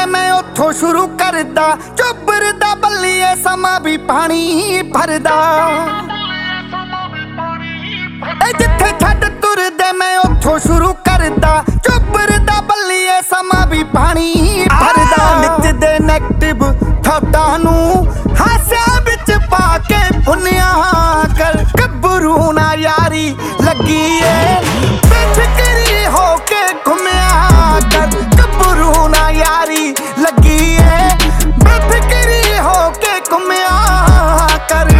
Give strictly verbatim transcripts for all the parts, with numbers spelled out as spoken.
मैं उत्थों शुरू करदा, चुबरदा बल्लीए समा भी पानी भरदा। जिथे छड्ड तुरदे मैं उत्थों शुरू करदा, चुबरदा बल्लीए समा भी पानी भरदा। नित दे नेगेटिव थॉटां नूं हास्या विच पा के पुनिया कर, गब्बरू ना यारी लगी ए बेफिक्री हो के घुमिया कर, गब्बरू ना यारी लगी ए बेफिक्री हो के घुमिया कर।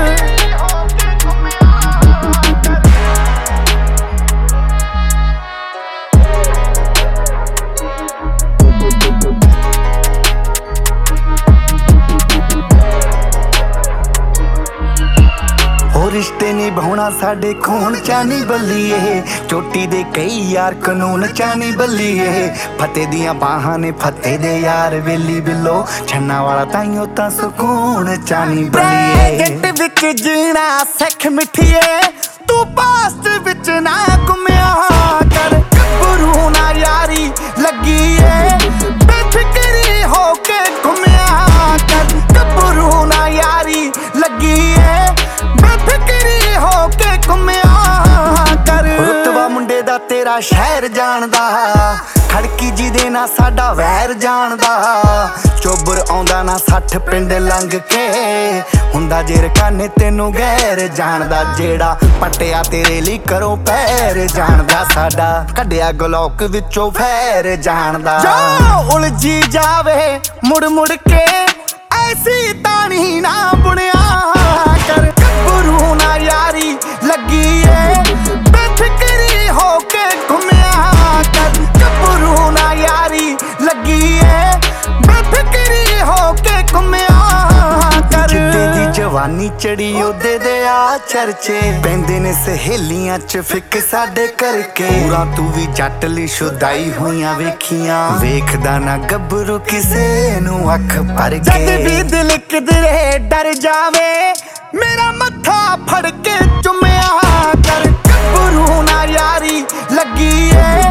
रिश्ते निभाउणा साडे खून चा नी बल्लीए, चोटी दे कई यार कानून चा नी बल्लीए। फते दियां बाहां ने फते दे यार वेली बिलो, छन्ना वाला ताइयों तां सुकून चा नी बल्लीए। जट विच जीना सिख मिठिए, तू पास्ट विच ना घुमिया कर, गब्बरू ना यारी लगी ए बेफिक्री हो के घुमिया कर, गब्बरू ना यारी लगी ए बेफिक्री हो के घुमिया कर। रुतबा मुंडे दा तेरा शहर जानदा, खड़की जी दे ना साडा वैर जानदा। चोबर आउंदा ना सठ पिंड लंघ के, हुंदा जेर काने तेनू गैर जानदा। जेड़ा पटिया तेरे ली करो पैर जानदा, साडा कड्डिया गलौक विचों फैर जानदा। जो उलझी जावे मुड़ मुड़ के ऐसी तानी ना बुनिया कर, गब्बरू ना यारी लगी ए बेफिक्री हो के घुमिया कर, गब्बरू ना यारी लगी ए बेफिक्री हो के घुमिया कर। जिद्दे दी जवानी चढ़ी ओदे दे आ चर्चे, पैंदे ने सहेलियां च फिक साडे करके। पूरा तू भी जट ली शुदाई होइयां वेखियां, वेखदा ना गब्बरू किसे नू अख भर के। जद भी दिल किधरे डर जावे मेरा मत्था फड़ के चुमिया कर, गब्बरू ना यारी लगी ए